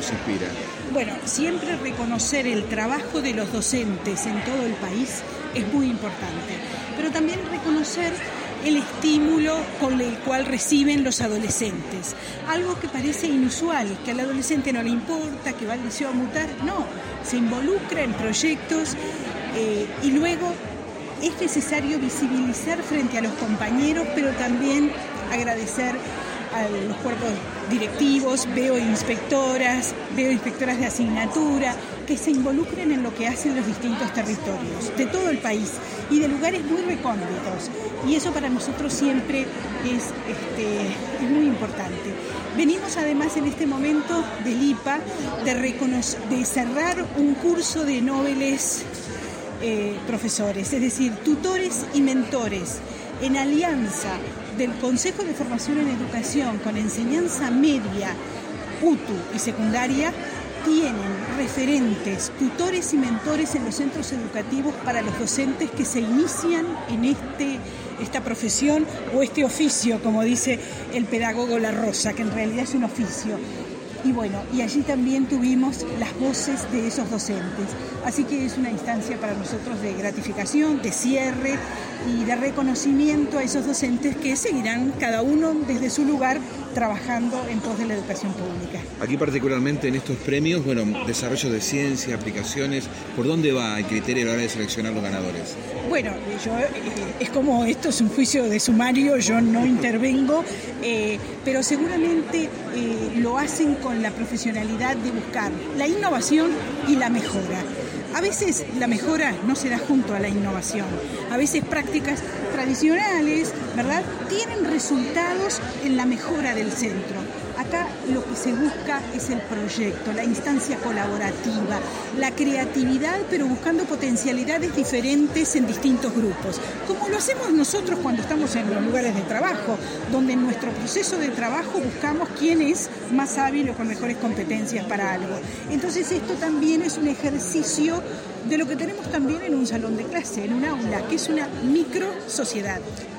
nos inspira? Bueno, siempre reconocer el trabajo de los docentes en todo el país es muy importante, pero también reconocer el estímulo con el cual reciben los adolescentes. Algo que parece inusual, que al adolescente no le importa, que va al liceo a mutar, no, se involucra en proyectos y luego es necesario visibilizar frente a los compañeros, pero también agradecer a los cuerpos directivos, veo inspectoras de asignatura, que se involucren en lo que hacen los distintos territorios de todo el país y de lugares muy recónditos. Y eso para nosotros siempre es muy importante. Venimos además en este momento del IPA de cerrar un curso de noveles profesores, es decir, tutores y mentores, en alianza del Consejo de Formación en Educación con enseñanza media, UTU y secundaria, tienen referentes, tutores y mentores en los centros educativos para los docentes que se inician en esta profesión o este oficio, como dice el pedagogo La Rosa, que en realidad es un oficio. Y bueno, y allí también tuvimos las voces de esos docentes. Así que es una instancia para nosotros de gratificación, de cierre y de reconocimiento a esos docentes que seguirán cada uno desde su lugar trabajando en pos de la educación pública. Aquí particularmente en estos premios, desarrollo de ciencia, aplicaciones, ¿por dónde va el criterio a la hora de seleccionar los ganadores? Bueno, es como esto es un juicio de sumario, yo no intervengo, pero seguramente lo hacen con la profesionalidad de buscar la innovación y la mejora. A veces la mejora no se da junto a la innovación. A veces prácticas tradicionales, ¿verdad?, tienen resultados en la mejora del centro. Acá lo que se busca es el proyecto, la instancia colaborativa, la creatividad, pero buscando potencialidades diferentes en distintos grupos. Como lo hacemos nosotros cuando estamos en los lugares de trabajo, donde en nuestro proceso de trabajo buscamos quién es más hábil o con mejores competencias para algo. Entonces esto también es un ejercicio de lo que tenemos también en un salón de clase, en un aula, que es una micro sociedad.